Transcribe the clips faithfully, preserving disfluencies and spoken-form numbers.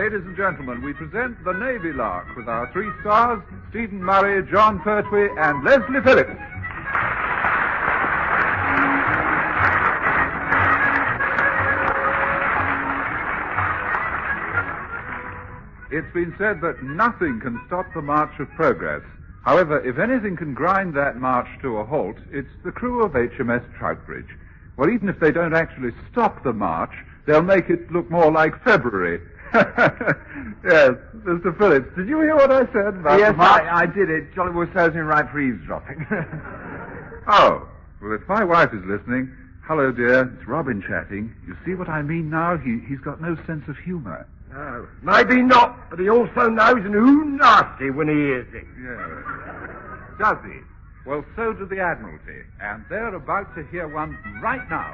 Ladies and gentlemen, we present the Navy Lark with our three stars, Stephen Murray, John Pertwee, and Leslie Phillips. It's been said that nothing can stop the march of progress. However, if anything can grind that march to a halt, it's the crew of H M S Troutbridge. Well, even if they don't actually stop the march, they'll make it look more like February. Yes, Mister Phillips, did you hear what I said about yes, the march? I, I did it. Jolly well serves me right for eavesdropping. Oh, well, if my wife is listening, hello, dear, it's Robin chatting. You see what I mean now? He, he's got no sense of humor. No, maybe not, but he also knows and who nasty when he hears it. Yes. Does he? Well, so do the Admiralty, and they're about to hear one right now.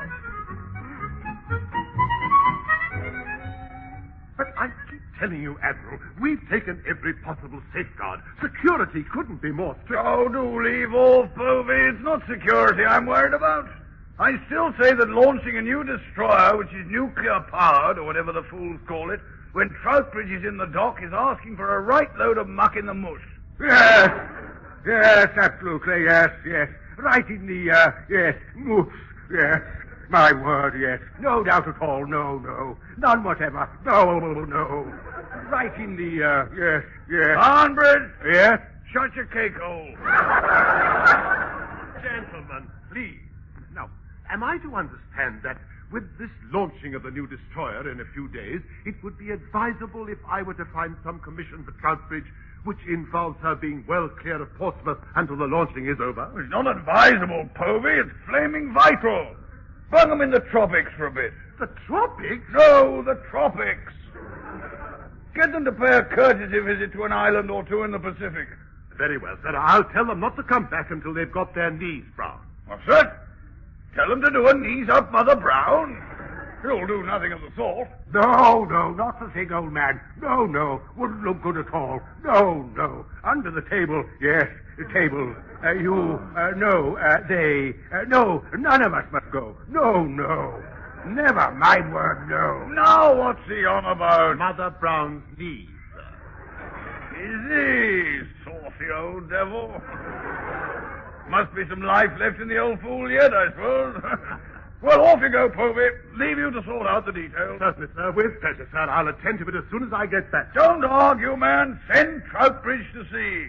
But I keep telling you, Admiral, we've taken every possible safeguard. Security couldn't be more strict. Oh, do leave off, Povey. It's not security I'm worried about. I still say that launching a new destroyer, which is nuclear-powered, or whatever the fools call it, when Troutbridge is in the dock, is asking for a right load of muck in the mush. Yes, yes, absolutely, yes, yes. Right in the, uh, yes, moose, yes. My word, yes. No doubt at all, no, no. None whatever. No, no. Right in the, uh, yes, yes. Barnbridge! Yes? Shut your cake hole. Gentlemen, please. Now, am I to understand that with this launching of the new destroyer in a few days, it would be advisable if I were to find some commission for Troutbridge which involves her being well clear of Portsmouth until the launching is over? It's not advisable, Povey. It's flaming vital. Bung them in the tropics for a bit. The tropics? No, the tropics. Get them to pay a courtesy visit to an island or two in the Pacific. Very well, sir. I'll tell them not to come back until they've got their knees brown. What's that? Tell them to do a knees up Mother Brown. You'll do nothing of the sort. No, no, not the thing, old man. No, no. Wouldn't look good at all. No, no. Under the table, yes, the table. Uh, you, uh, no, uh, they, uh, no, none of us must go. No, no. Never, my word, no. Now what's he on about? Mother Brown's knees, sir. Is he, saucy old devil? Must be some life left in the old fool yet, I suppose. Well, off you go, Povey. Leave you to sort out the details. Certainly, sir. With pleasure, sir. I'll attend to it as soon as I get back. Don't argue, man. Send Troutbridge to sea.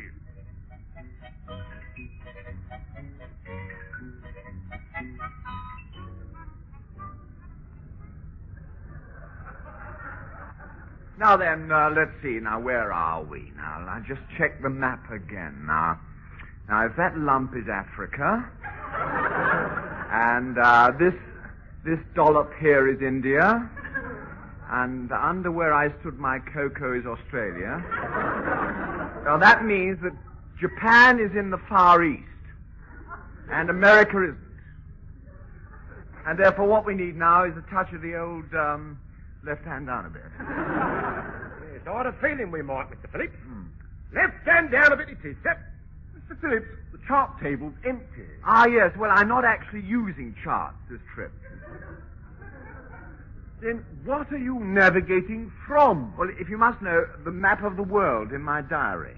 Now then, uh, let's see. Now, where are we? Now, I'll just check the map again. Now, now if that lump is Africa, and uh, this this dollop here is India, and under where I stood my cocoa is Australia. Now, that means that Japan is in the Far East, and America isn't. And therefore, what we need now is a touch of the old um, left hand down a bit. Yes, I had a feeling we might, Mister Phillips. Hmm. Left hand down a bit it is, yep. Mister Phillips, the chart table's empty. Ah, yes. Well, I'm not actually using charts this trip. Then what are you navigating from? Well, if you must know, the map of the world in my diary.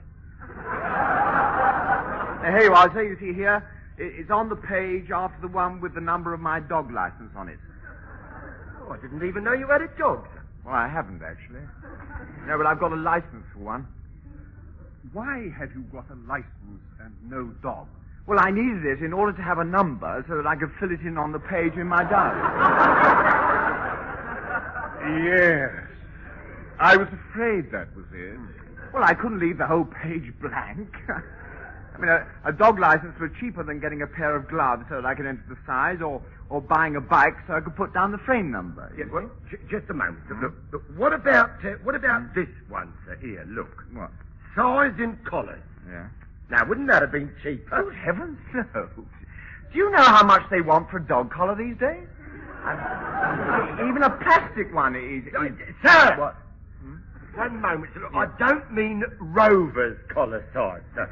Now, here you are. So you see here, it's on the page after the one with the number of my dog license on it. Oh, I didn't even know you had a dog. Well, I haven't, actually. No, but I've got a license for one. Why have you got a license and no dog? Well, I needed it in order to have a number so that I could fill it in on the page in my diary. Yes. I was afraid that was it. Well, I couldn't leave the whole page blank. I mean, a, a dog license was cheaper than getting a pair of gloves so that I could enter the size, or, or buying a bike so I could put down the frame number. Yeah, well, j- just a moment. Mm-hmm. Look, look, what about uh, what about mm-hmm. this one, sir? Here, look. What? Size in collars. Yeah. Now, wouldn't that have been cheaper? Good heavens, no. Do you know how much they want for a dog collar these days? I'm, even a plastic one is... is sir! What? Hmm? One moment, sir. Look, yeah. I don't mean Rover's collar size, sir.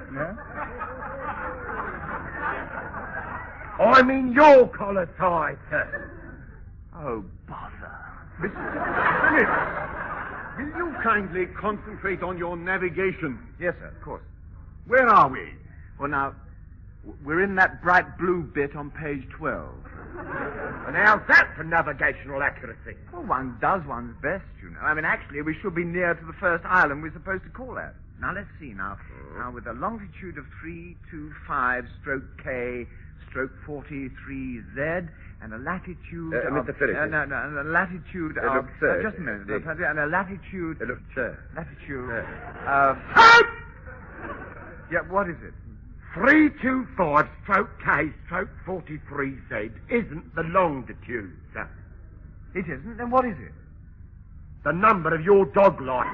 No? I mean your collar size, sir. Oh, bother. Mister Phillips. Will you kindly concentrate on your navigation? Yes, sir, of course. Where are we? Well, now, w- we're in that bright blue bit on page twelve. And how's that for navigational accuracy? Well, one does one's best, you know. I mean, actually, we should be near to the first island we're supposed to call at. Now, let's see now. Now, with a longitude of three two five stroke K stroke forty-three Z and a latitude Uh, of... Mister Phillips. Uh, no, no, and a latitude Uh, of... look, sir, uh, just a minute. the- uh, And a latitude... Uh, look, sir. Latitude... Sir. of... Yeah, what is it? three two five stroke K stroke forty-three Z isn't the longitude, sir. It isn't? Then what is it? The number of your dog life.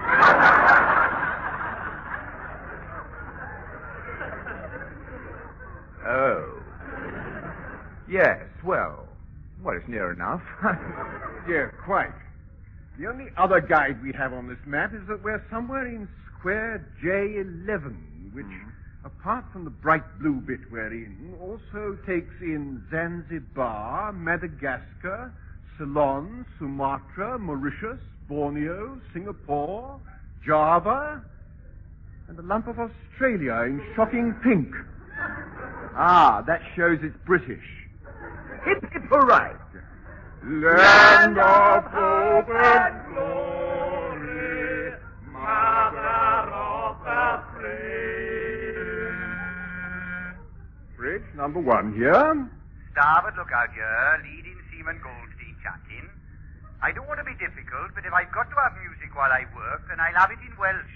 Oh. Yes, well... Well, it's near enough. Yeah, quite. The only other guide we have on this map is that we're somewhere in square J eleven, which, apart from the bright blue bit we're in, also takes in Zanzibar, Madagascar, Ceylon, Sumatra, Mauritius, Borneo, Singapore, Java, and a lump of Australia in shocking pink. Ah, that shows it's British. Hip hip hooray! Land of hope and glory, mother of the free. Bridge number one here. Starboard lookout here, leading seaman Goldstein chatting. I don't want to be difficult, but if I've got to have music while I work, then I'll have it in Welsh.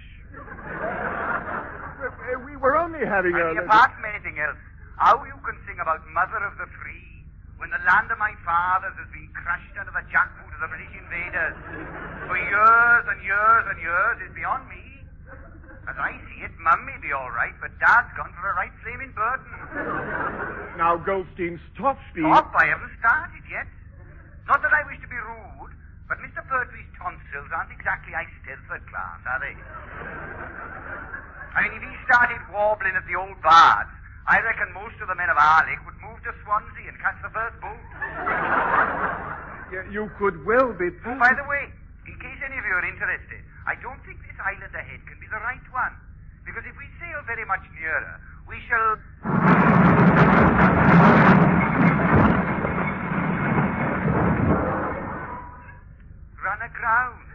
Uh, we were only having I mean, apart from anything else, how you can sing about mother of the free when the land of my fathers has been crushed under the jackboot of the British invaders for years and years and years is beyond me. As I see it, Mum may be all right, but Dad's gone for a right flaming burden. Now, Goldstein, stop speed. Stop, I haven't started yet. Not that I wish to be rude, but Mister Pertwee's tonsils aren't exactly Eisteddfod class, are they? I mean, if he started warbling at the old bards, I reckon most of the men of Harlech would move to Swansea and catch the first boat. Yeah, you could well be... Oh, by the way, in case any of you are interested, I don't think this island ahead can be the right one. Because if we sail very much nearer, we shall... run aground.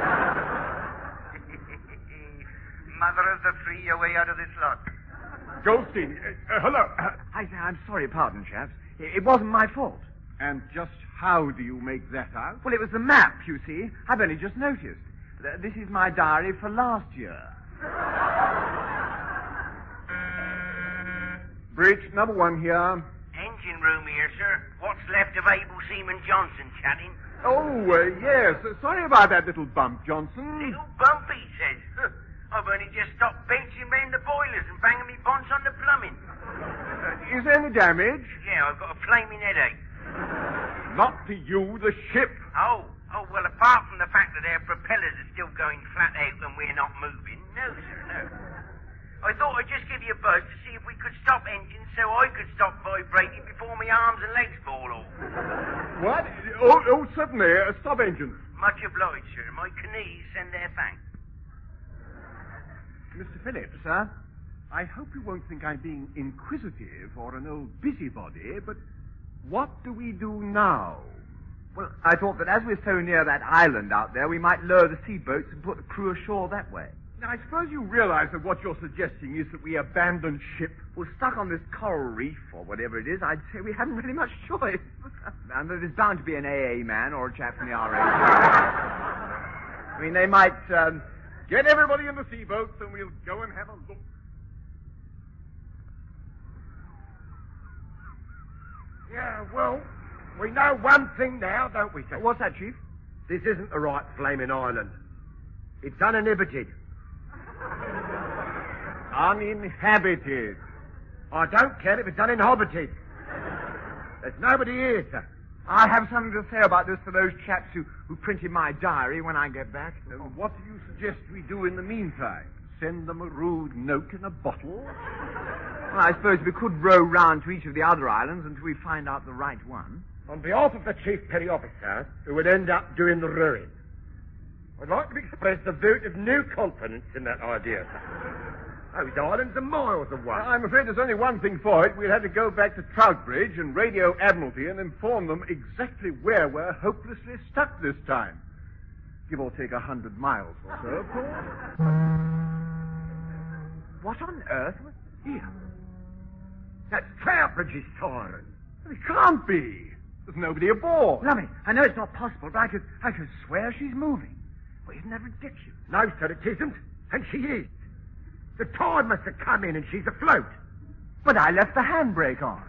Mother of the free, away out of this lot. Goldstein, uh, uh, hello. I, I'm sorry, pardon, chaps. It, it wasn't my fault. And just how do you make that out? Well, it was the map, you see. I've only just noticed. Th- This is my diary for last year. Bridge number one here. Engine room here, sir. What's left of Able Seaman Johnson chatting? Oh, uh, yes. Uh, sorry about that little bump, Johnson. Little bump, he says. Huh. I've only just stopped benching round the boilers and banging me bonds on the plumbing. Uh, is there any damage? Yeah, I've got a flaming headache. Not to you, the ship. Oh, oh, well, apart from the fact that our propellers are still going flat out and we're not moving. No, sir, no. I thought I'd just give you a buzz to see if we could stop engines so I could stop vibrating before my arms and legs fall off. What? Oh, oh certainly. Uh, stop engines. Much obliged, sir. My knees send their thanks. Mister Phillips, sir, I hope you won't think I'm being inquisitive or an old busybody, but what do we do now? Well, I thought that as we're so near that island out there, we might lower the sea boats and put the crew ashore that way. Now, I suppose you realize that what you're suggesting is that we abandon ship. Well, stuck on this coral reef or whatever it is, I'd say we haven't really much choice. And there's bound to be an A A man or a chap from the R A. I mean, they might... Um, Get everybody in the sea boats and we'll go and have a look. Yeah, well, we know one thing now, don't we, sir? What's that, Chief? This isn't the right flaming island. It's uninhabited. Uninhabited. I don't care if it's uninhabited. There's nobody here, sir. I have something to say about this to those chaps who, who printed my diary when I get back. Uh, what do you suggest we do in the meantime? Send them a rude note in a bottle? Well, I suppose we could row round to each of the other islands until we find out the right one. On behalf of the Chief Petty Officer, who would end up doing the rowing, I'd like to express a vote of no confidence in that idea. Those islands are miles away. I'm afraid there's only one thing for it. We'll have to go back to Troutbridge and radio Admiralty and inform them exactly where we're hopelessly stuck this time. Give or take a hundred miles or so, of course. What on earth was here? That's Troutbridge's siren. It can't be. There's nobody aboard. Lummy, I know it's not possible, but I could, I could swear she's moving. Well, isn't that ridiculous? No, sir, it isn't. And she is. The tide must have come in and she's afloat. But I left the handbrake on.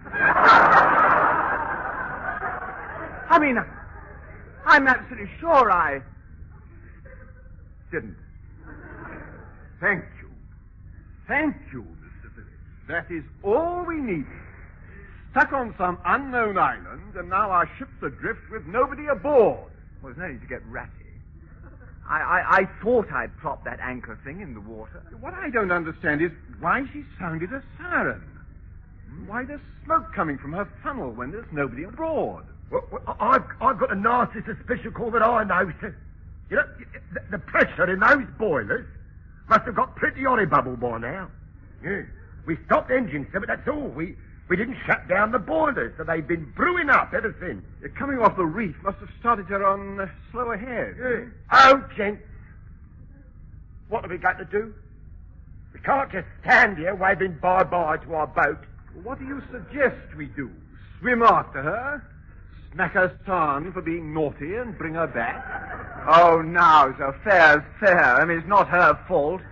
I mean, I'm absolutely sure I didn't. Thank you. Thank you, Mister Phillips. That is all we needed. Stuck on some unknown island, and now our ship's adrift with nobody aboard. Well, there's no need to get ratty. I, I, I thought I'd propped that anchor thing in the water. What I don't understand is why she sounded a siren. Why there's smoke coming from her funnel when there's nobody aboard. Well, well, I've, I've got a nasty suspicion call that I know, sir. You know, the, the pressure in those boilers must have got pretty horrible by now. Yeah. We stopped engines, sir, but that's all. We we didn't shut down the boilers, so they've been brewing up ever since. Uh, coming off the reef must have started her on uh, slow ahead. Yeah. Oh, gents. What have we got to do? We can't just stand here waving bye-bye to our boat. Well, what do you suggest we do? Swim after her? Smack her starn for being naughty and bring her back? Oh, now, so fair's fair. I mean, it's not her fault.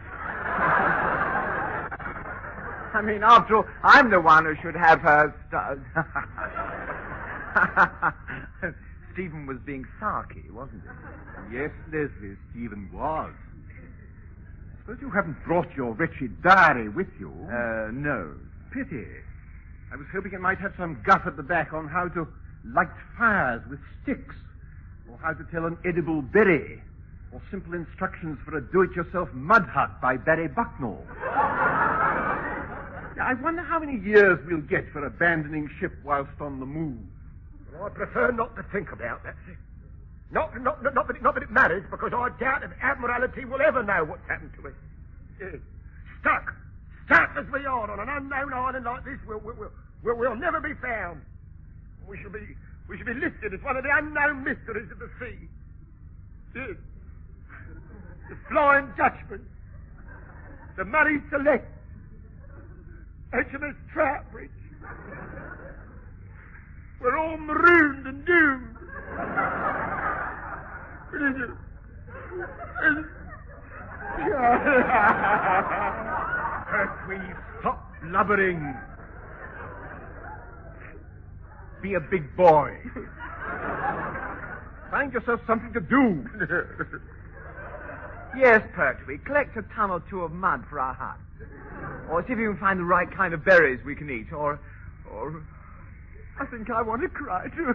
I mean, after all, I'm the one who should have her st- Stephen was being sarky, wasn't he? Yes, Leslie, Stephen was. Suppose you haven't brought your wretched diary with you? Uh, no. Pity. I was hoping it might have some guff at the back on how to light fires with sticks, or how to tell an edible berry, or simple instructions for a do-it-yourself mud hut by Barry Bucknell. I wonder how many years we'll get for abandoning ship whilst on the move. Well, I prefer not to think about that, sir. Not, not, not, not, that it, not that it matters, because I doubt if Admiralty will ever know what's happened to us. Yes. Stuck, stuck as we are on an unknown island like this, we'll, we'll, we'll, we'll never be found. We shall be, we shall be listed as one of the unknown mysteries of the sea. Yes. The Flying Dutchman, the Murray Select, H M S Troutbridge. We're all marooned and doomed. Pertwee, stop blubbering. Be a big boy. Find yourself something to do. Yes, Pertwee, collect a ton or two of mud for our hut. Or see if you can find the right kind of berries we can eat. Or, or... I think I want to cry, too.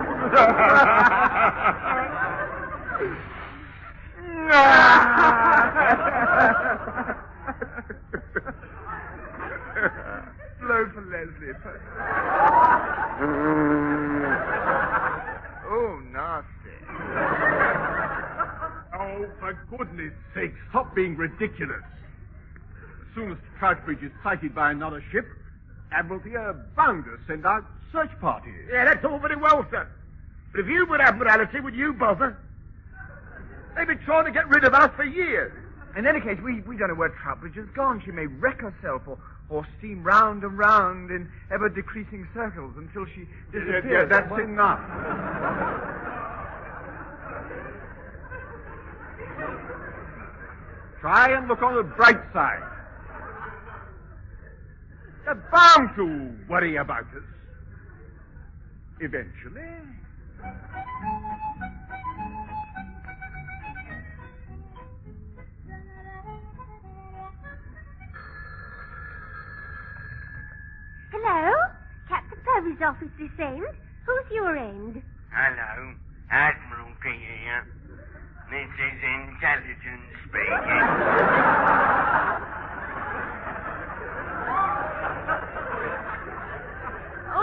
Blow for Leslie. Oh, nasty. Oh, for goodness sake, stop being ridiculous. As soon as Troutbridge is sighted by another ship, Admiralty are bound to send out search parties. Yeah, that's all very well, sir. But if you were Admiralty, would you bother? They've been trying to get rid of us for years. In any case, we, we don't know where Troutbridge has gone. She may wreck herself or, or steam round and round in ever-decreasing circles until she disappears. Yeah, yeah, that's enough. Try and look on the bright side. They're bound to worry about us. Eventually. Hello? Captain Purvis' office this end. Who's your end? Hello, Admiralty here. This is intelligence speaking.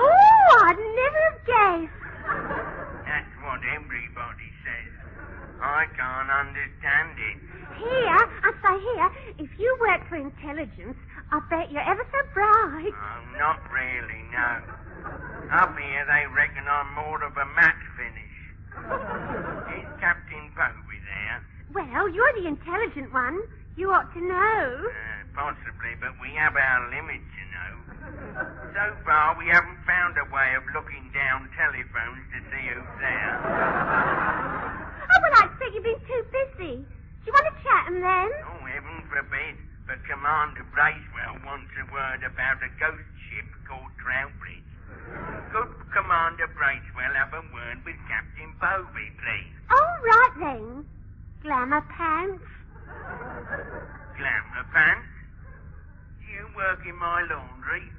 Oh, I'd never have guessed. That's what everybody says. I I can't understand it. Here, I say here, if you work for intelligence, I bet you're ever so bright. Oh, not really, no. Up here they reckon I'm more of a match finish. Is Captain Povey there? Well, you're the intelligent one. You ought to know. Uh, possibly, but we have our limits, you know. So far, we haven't found a way of looking down telephones to see who's there. Oh, well, I expect you've been too busy. Do you want to chat 'em then? Oh, heaven forbid. But Commander Bracewell wants a word about a ghost ship called Troutbridge. Could Commander Bracewell have a word with Captain Povey, please? All right, then. Glamour pants. Glamour pants? Do you work in my laundry?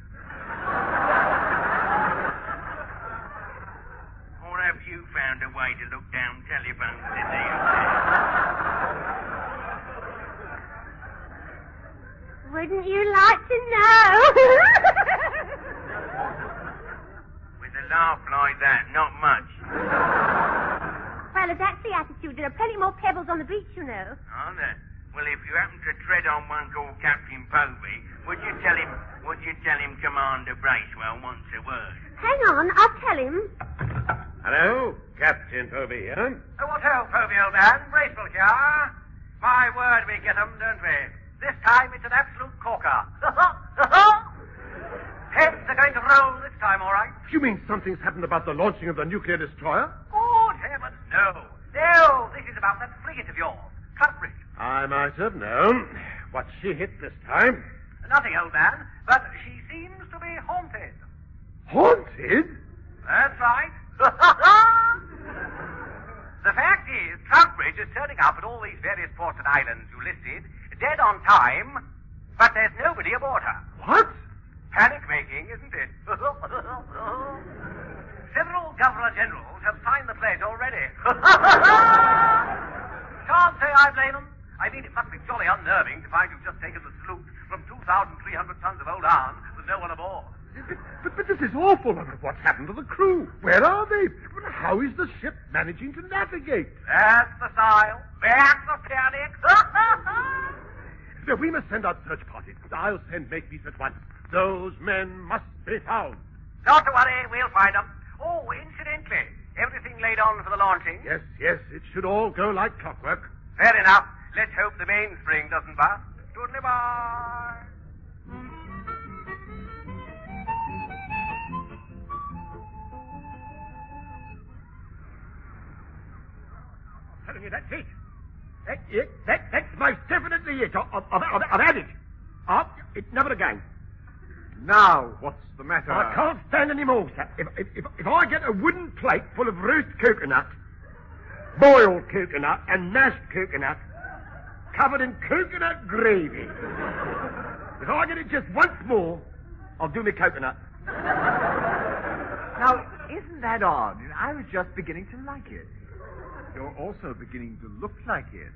Or have you found a way to look down telephones to see who's there? Wouldn't you like to know? With a laugh like that, not much. Well, if that's the attitude, there are plenty more pebbles on the beach, you know. Are there? Well, if you happen to tread on one called Captain Povey, would you tell him, would you tell him Commander Bracewell wants a word? Hang on, I'll tell him. Hello, Captain Povey here. Oh, what ho, Povey, old man. Bracewell here. My word, we get 'em, don't we? This time it's an absolute corker. Heads are going to roll this time, all right. You mean something's happened about the launching of the nuclear destroyer? Good heavens, no. No, this is about that frigate of yours, Troutbridge. I might have known. What's she hit this time? Nothing, old man, but she seems to be haunted. Haunted? That's right. The fact is, Troutbridge is turning up at all these various ports and islands you listed, dead on time, but there's nobody aboard her. What? Panic-making, isn't it? Several Governor-Generals have signed the pledge already. Can't say I blame them. I mean, it must be jolly unnerving to find you've just taken the salute from two thousand three hundred tons of old iron with no one aboard. But, but, but this is awful. What's happened to the crew? Where are they? How is the ship managing to navigate? That's the style. That's the panic. No, we must send out search parties. I'll send Makepeace at once. Those men must be found. Not to worry, we'll find them. Oh, incidentally, everything laid on for the launching? Yes, yes, it should all go like clockwork. Fair enough. Let's hope the mainspring doesn't bust. Toodly-bye. Telling you, that's it. That's it. That, that's most definitely it. I've, I've, I've, I've had it. I've, it's never again. Now, what's the matter? I can't stand any more, sir. If, if, if, if I get a wooden plate full of roast coconut, boiled coconut, and mashed coconut, covered in coconut gravy, if I get it just once more, I'll do me coconut. Now, isn't that odd? I was just beginning to like it. You're also beginning to look like it.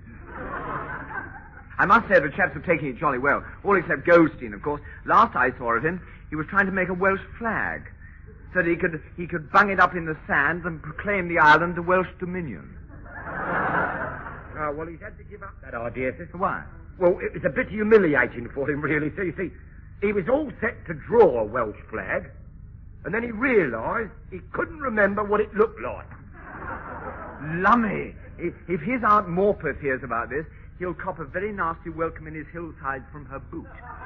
I must say the chaps are taking it jolly well. All except Goldstein, of course. Last I saw of him, he was trying to make a Welsh flag. So that he could he could bung it up in the sand and proclaim the island a Welsh dominion. Oh, well, he's had to give up that idea, sir. Why? Well, it was a bit humiliating for him, really. So, you see, he was all set to draw a Welsh flag, and then he realised he couldn't remember what it looked like. Lummy! If, if his Aunt Morpeth hears about this, he'll cop a very nasty welcome in his hillside from her boot.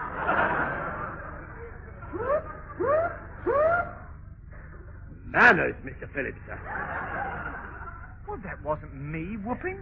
Manners, Mister Phillips, sir. Well, that wasn't me whooping.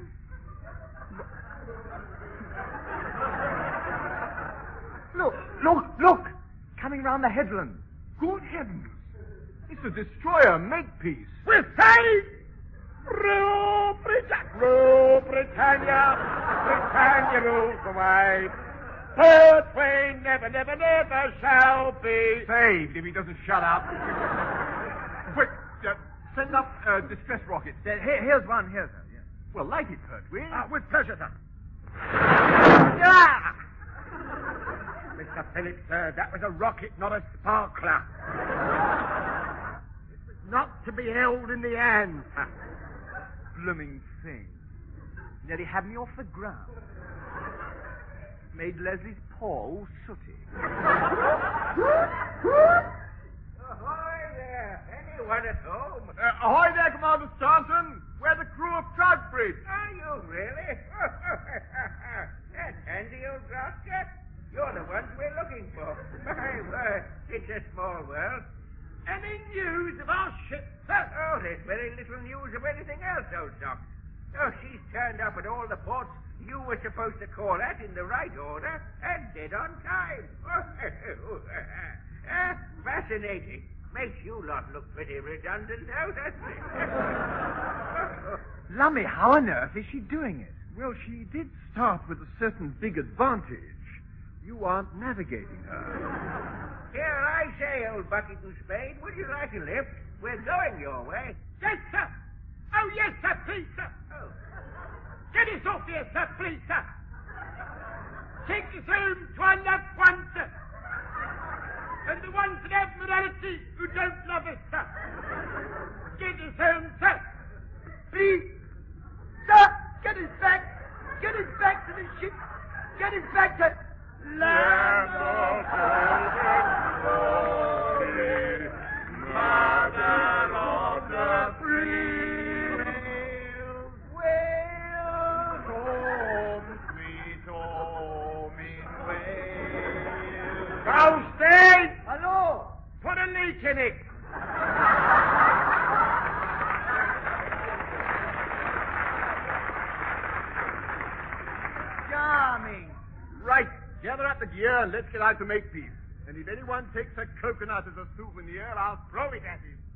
Look, look, look! Coming round the headland. Good heavens. It's a destroyer, Makepeace. We're saved! Rule Britannia! Rule Britannia! Britannia rules the waves. Pertwee never, never, never shall be Saved if he doesn't shut up. Quick, uh, send up uh, distress rockets. There, here, here's one, here's one. Yeah. Well, light it, Pertwee. Ah, with pleasure, sir. Ah! Mister Phillips, sir, that was a rocket, not a sparkler. It was not to be held in the hand, sir. Blooming thing. Nearly had me off the ground. Made Leslie's paw all sooty. Ahoy there! Anyone at home? Uh, ahoy there, Commander Staunton! We're the crew of Troutbridge. Are you really? That's handy, old Gloucester. You're the ones we're looking for. My word, it's a small world. Any news of our ship, sir? Oh, there's very little news of anything else, old Doc. Oh, she's turned up at all the ports you were supposed to call at in the right order and dead on time. uh, fascinating. Makes you lot look pretty redundant now, doesn't it? Lummy, how on earth is she doing it? Well, she did start with a certain big advantage. You aren't navigating her. Here, I say, old bucket and spade, would you like a lift? We're going your way. Yes, sir. Oh, yes, sir, please, sir. Oh. Get us off here, sir, please, sir. Take us home to our loved ones, sir. And the ones in Admiralty who don't love us, sir. Get us home, sir. Please. Sir, get us back. Get us back to the ship. Get us back to land of glory, mother of the free. Wales, home, sweet home in Wales. Ghousty! Hello? Put a leak in it. Charming. Right. Gather up the gear and let's get out to make peace. And if anyone takes a coconut as a souvenir, I'll throw it at him.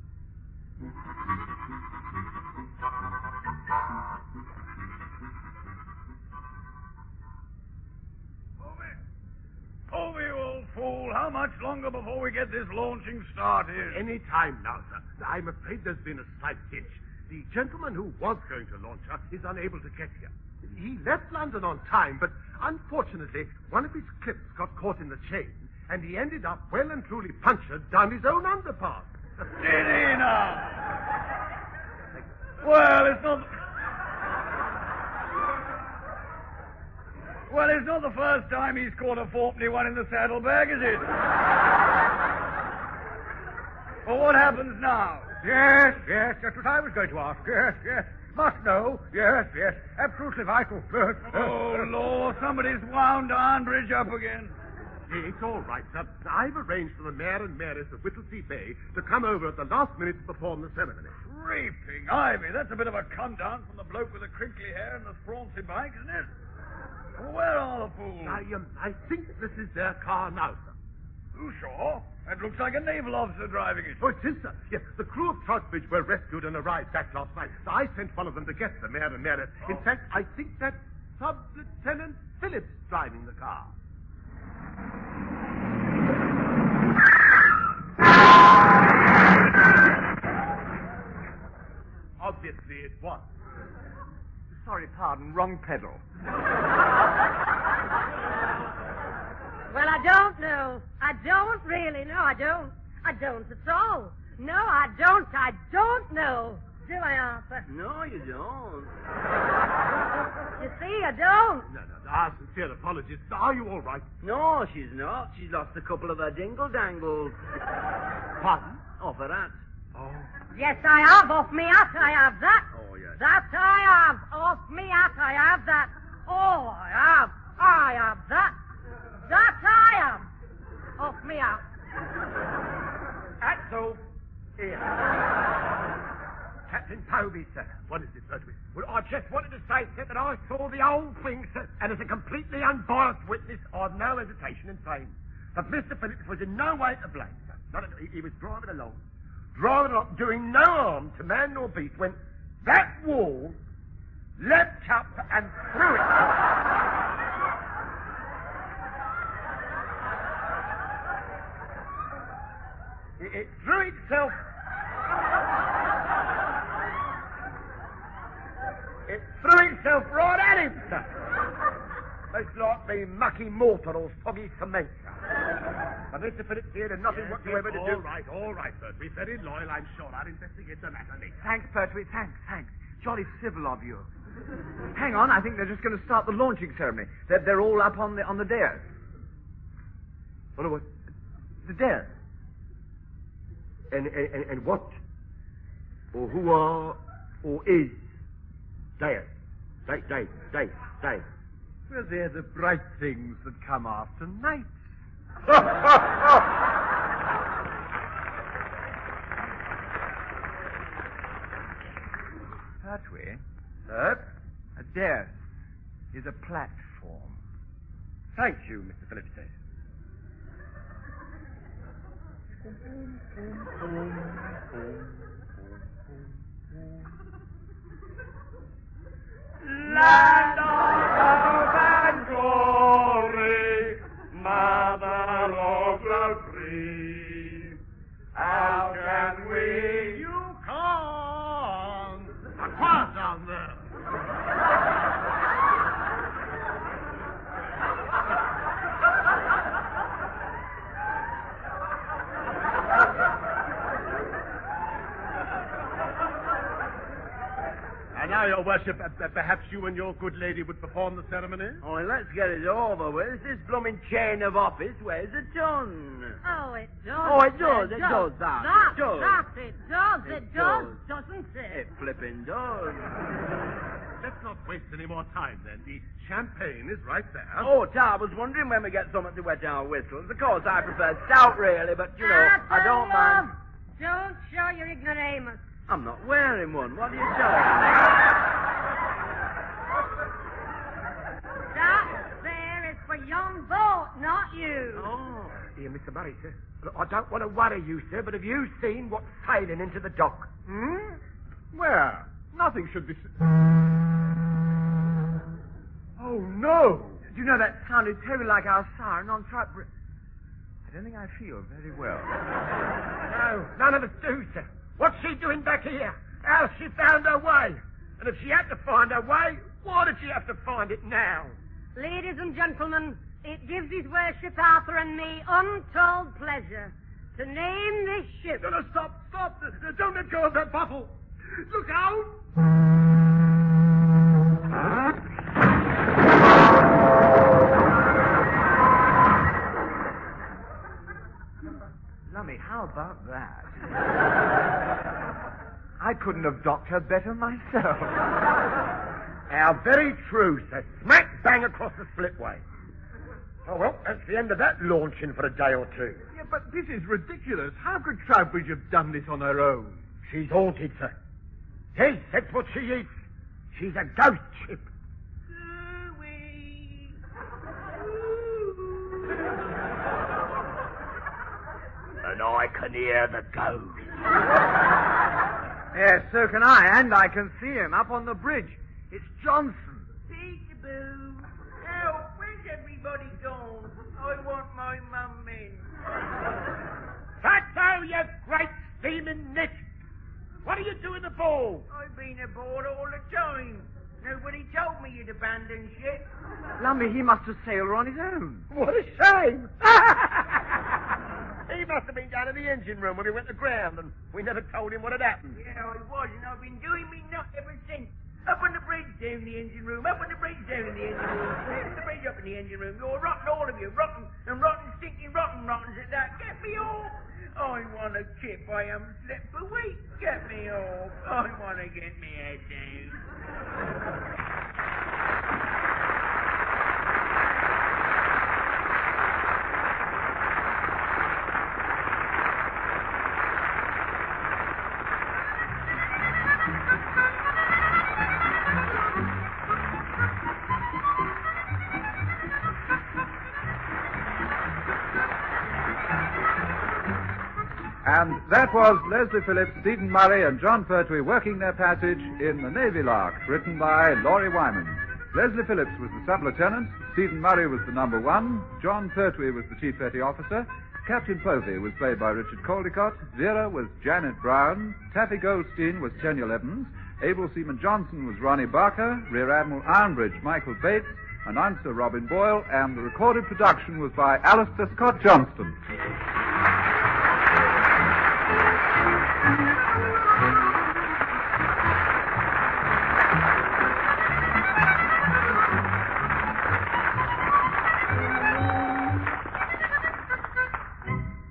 Over, you old fool. How much longer before we get this launching started? Any time now, sir. I'm afraid there's been a slight hitch. The gentleman who was going to launch her is unable to get here. He left London on time, but unfortunately, one of his clips got caught in the chain, and he ended up well and truly punctured down his own underpass. Did he now? Well, it's not... Well, it's not the first time he's caught a fourpenny one in the saddlebag, is it? Well, what happens now? Yes, yes, that's what I was going to ask. Yes, yes. Must know. Yes, yes. Absolutely vital. Oh, Lord, somebody's wound Arnbridge up again. It's all right, sir. I've arranged for the mayor and mayoress of Whittlesea Bay to come over at the last minute to perform the ceremony. Reaping ivy. That's a bit of a come down from the bloke with the crinkly hair and the sprawncy bike, isn't it? Well, where are the fools? I, um, I think this is their car now, sir. You sure? That looks like a naval officer driving it. Oh, it is, sir. Yes, the crew of Troutbridge were rescued and arrived back last night. So I sent one of them to get the mayor and mayoress. In Oh. fact, I think that's Sub-Lieutenant Phillips driving the car. Obviously it was. Sorry, pardon, wrong pedal. Well, I don't know. I don't really know. I don't. I don't at all. No, I don't. I don't know. Do I, Arthur? No, you don't. You see, I don't. No, no, our sincere apologies. Are you all right? No, she's not. She's lost a couple of her dingle-dangles. Pardon? Off her hat. Oh. Yes, I have. Off me hat, I have that. Oh, yes. That I have. Off me hat, I have that. Oh, I have. I have that. That I am. Off me hat. That's all. Here. Captain Toby, sir. What is it, Pertwee? Well, I just wanted to say, sir, that I saw the whole thing, sir, and as a completely unbiased witness, I've no hesitation in saying that Mister Phillips was in no way to blame, sir. Not at, he, he was driving along, driving along, doing no harm to man nor beast, when that wall leapt up and threw it. It, it threw itself. It threw itself right at him, sir. Most like me mucky mortar or soggy cement, sir. But Mister Phillips here had nothing Yes, whatsoever yes, to do. all right, all right, Pertwee. Very loyal, I'm sure. I'll investigate the matter later. Thanks, Pertwee. Thanks, thanks. Jolly civil of you. Hang on, I think they're just going to start the launching ceremony. They're, they're all up on the on the dais. What? What? The dais. And, and, and what? Or who are, or is, Dais? Dais, Dais, Dais, Dais. Well, they're the bright things that come after night. Pertwee? Sir? A dais is a platform. Thank you, Mister Phillips. Land of and glory, mother of the free. How can we? You can't. A choir down there. And now, Your Worship, uh, uh, perhaps you and your good lady would perform the ceremony? Oh, let's get it over with. This blooming chain of office weighs a ton. Oh, it does. Oh, it does, it does, that. That, It does. that, it does, it, It does, does. doesn't it? It flipping does. Let's not waste any more time, then. The champagne is right there. Oh, I was wondering when we get something to wet our whistles. Of course, I prefer stout, really, but, you know, I don't mind. Love, don't show your ignoramus. I'm not wearing one. What are you telling me? That there is for young boat, not you. Oh. Here, Mister Murray, sir. Look, I don't want to worry you, sir, but have you seen what's sailing into the dock? Hmm? Where? Nothing should be... Oh, no! Do you know, that sounded terribly like our siren on Troutbridge. I don't think I feel very well. No, none of us do, sir. What's she doing back here? How's she found her way? And if she had to find her way, why did she have to find it now? Ladies and gentlemen, it gives His Worship Arthur and me untold pleasure to name this ship. No, no, stop, stop. Uh, Don't let go of that bottle. Look out! Lummy, how about that? I couldn't have docked her better myself. Our very true, sir. Smack bang across the splitway. Oh, well, that's the end of that launching for a day or two. Yeah, but this is ridiculous. How could Troutbridge have done this on her own? She's haunted, sir. Yes, that's what she is. She's a ghost ship. And I can hear the ghost. Yes, so can I, and I can see him up on the bridge. It's Johnson. Peekaboo. Help, where's everybody gone? I want my mum in. Fatso, you great steaming nit! What are you doing aboard? I've been aboard all the time. Nobody told me you'd abandoned ship. Lummy, he must have sailed her on his own. What a shame! He must have been down in the engine room when we went to ground, and we never told him what had happened. Yeah, I was, and I've been doing me nut ever since. Up on the bridge, down the engine room. Up on the bridge, down in the engine room. Down the bridge, up in the engine room. You're rotten, all of you. Rotten and rotten, stinking, rotten, rottens at that. Get me off. I want a chip. I haven't slept for weeks. Get me off. I want to get me head down. And that was Leslie Phillips, Stephen Murray, and John Pertwee working their passage in The Navy Lark, written by Laurie Wyman. Leslie Phillips was the sub-lieutenant, Stephen Murray was the number one, John Pertwee was the chief petty officer, Captain Povey was played by Richard Caldecott, Vera was Janet Brown, Taffy Goldstein was Tenniel Evans, Able Seaman Johnson was Ronnie Barker, Rear Admiral Ironbridge Michael Bates, announcer Robin Boyle, and the recorded production was by Alistair Scott Johnston.